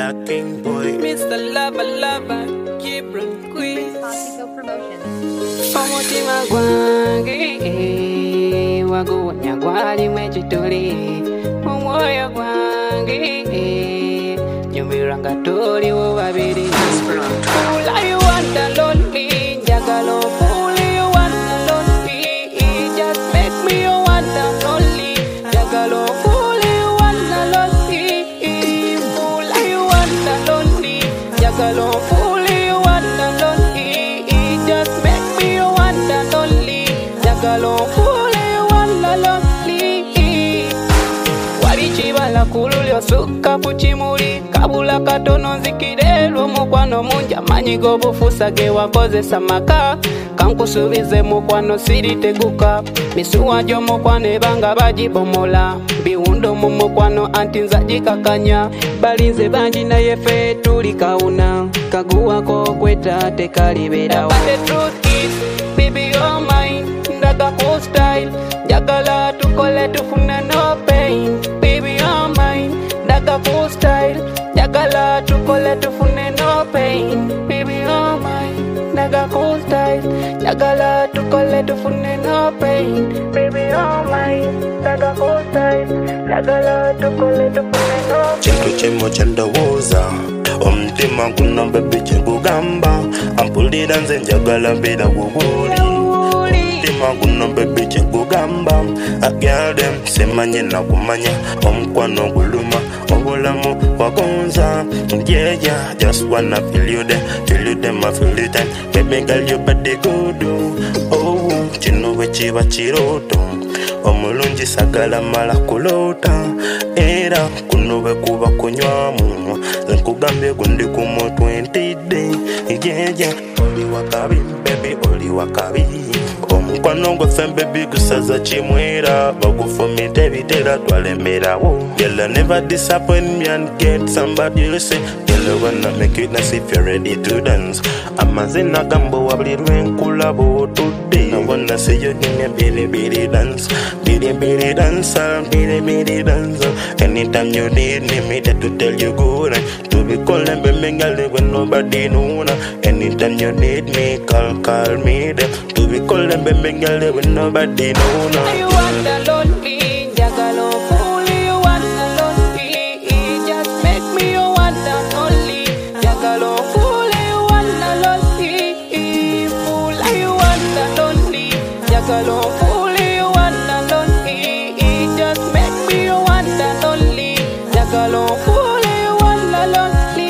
Black King Boy. Mr. Lover, Gibran Quiz. Possico Promotions. Omutima gwange waguwonya gwalimu ekituli omwoyo gwange nyumirwa nga toliwo babiri Fula you want and lonely njagala ofuli you want and lonely just make me you want and lonely njagala ofuli you want and lonely Fula you want and lonely njagala ofuli you want and lonely just make me you want and lonely njagala ofuli you want and lonely wali kibala kululyo sukka ku kimuli kabula katono nzikirelwa mukwano mungi amanyi g'obufuusa ge wakozesa maka kankusuubize mukwano siriteguka misuwa gy'omukwano ebanga bagibomola biwundo mu mukwano anti nzagikakanya balinze bangi naye ffe tuli kawuna kaguwako okweta tekaliberawo But the truth is, baby you're mine ndaga ku style njagala tukole tufune no pain baby you're mine ndaga ku style njagala tukole tufune no pain baby you're mine ndaga ku style njagala tukole tufune no pain baby you're mine ndaga ku style njagala tukole tufune no pain Chintu chimo chandowooza omutima guno bebe kyegugamba ampulira nze njagala mbeera wuwuli omutima guno bebe kyegugamba agyalem semanye nakumanya omukwano guluma obulamu wagonza yeah just wanna feel you there my feel it time baby girl your body good oh kino bwe kiba kirooto omulungi sagala mala kulota era kuno bwe kuba kunywamu nkugambye gundi ku moto entidde yeah oli wakabi baby oli wakabi omukwano gwaffe baby gusaza kimwera bagufumita ebitera twalemerawo you'll never disappoint me and get somebody you say you'll wanna make it nice if you're ready to dance amazina gambo wabuli lwenkulaba otudde I wanna see you give me a billy dance billy dance anytime you need me there to tell you good to be calling me ngale when nobody know anytime you need me call me there to be calling me ngale when nobody know You want and lonely njagala ofuli you want and lonely just make me you want and lonely njagala ofuli you want and lonely Fula you want and lonely njagala ofuli you want and lonely just make me you want and lonely njagala ofuli you want and lonely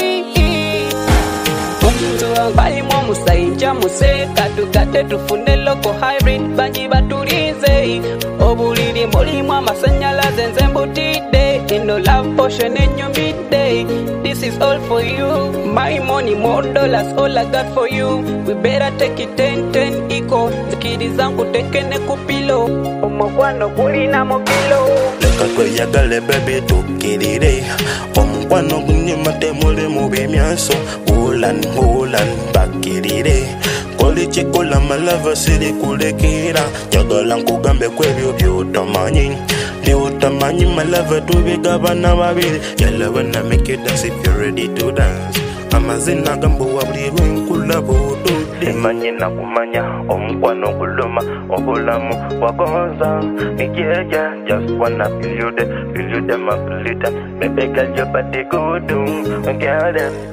omuntu balimu omusayinja museka tugadde tufune local hybrid bangi batulize obuliri mulimu amasanyalaze nze mbutidde eno love potion enyumidde this is all for you my money more dollars all I got for you we better take it 10 iko zikiriza nkutekene ku pilo omukwano gulina mu kilo leka tweyagale baby tukirire omukwano gunyuma temuli mu bimyanso hulan bakirire koli kikola malava siri kulekera njagala nkugambe kwebyo byotamanyi malava tubigabana babiri yalla wanna make it dance if you're ready to dance amazina gambo wabuli lwenkulaba otudde manyi nakumanya omukwano guluma obulamu wagonza yeah just wanna feel you there my feel it baby girl your body good girl